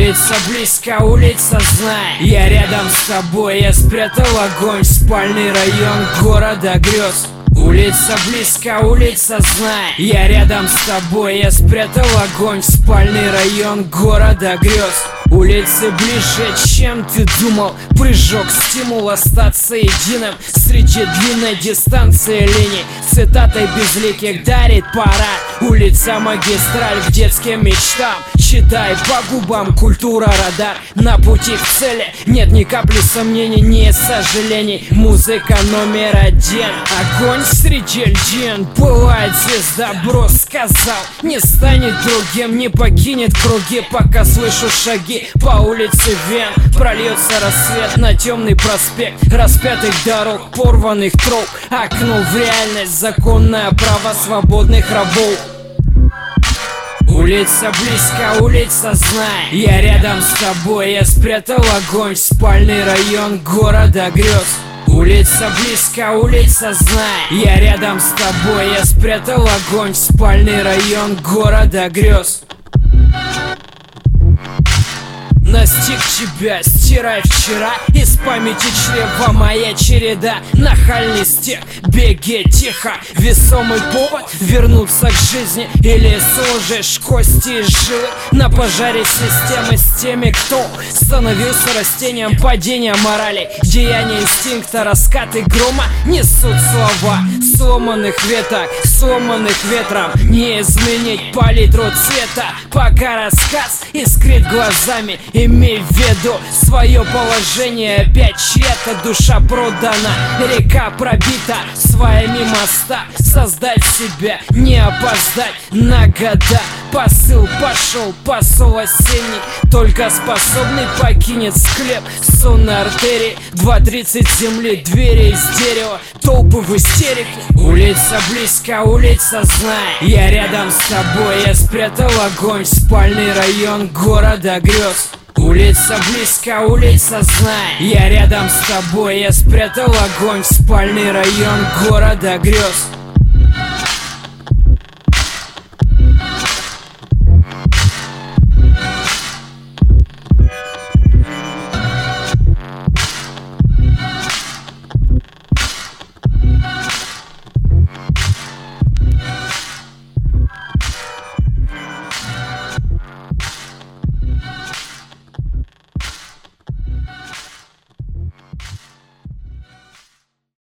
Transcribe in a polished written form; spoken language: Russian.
Улица близко, улица знай. Я рядом с тобой, я спрятал огонь. Спальный район города грез. Улица близко, улица знай. Я рядом с тобой, я спрятал огонь. Спальный район города грез. Улицы ближе, чем ты думал. Прыжок, стимул остаться единым среди длинной дистанции линий. Цитатой безликих дарит парад. Улица магистраль к детским мечтам. Читай по губам, культура радар. На пути к цели нет ни капли сомнений, ни сожалений. Музыка номер один. Огонь среди льдин. Пылает звезда, бро сказал. Не станет другим, не покинет круги, пока слышу шаги по улице Вен. Прольется рассвет на темный проспект распятых дорог, порванных троп. Окно в реальность, законное право свободных рабов. Улица близко, улица знай. Я рядом с тобой, я спрятал огонь. Спальный район города грез. Улица близко, улица знай. Я рядом с тобой, я спрятал огонь. Спальный район города грез. Настиг тебя, стирай вчера из памяти чрева моя череда. Нахальный стег, беги тихо. Весомый повод вернуться к жизни. Или сложишь кости из жилы на пожаре системы с теми, кто становился растением падения морали. Деяния инстинкта, раскаты грома несут слова сломанных веток, сломанных ветром. Не изменить палитру цвета, пока рассказ искрит глазами. Имей в виду свое положение, опять чья-то душа продана. Река пробита сваями моста. Создать себя, не опоздать на года. Посыл пошел, посол осенний. Только способный покинет склеп сонной артерии. 2:30 земли, двери из дерева, толпы в истерике. Улица близко, улица знай. Я рядом с тобой, я спрятал огонь. Спальный район города грез. Улица близко, улица знай. Я рядом с тобой, я спрятал огонь. Спальный район города грез.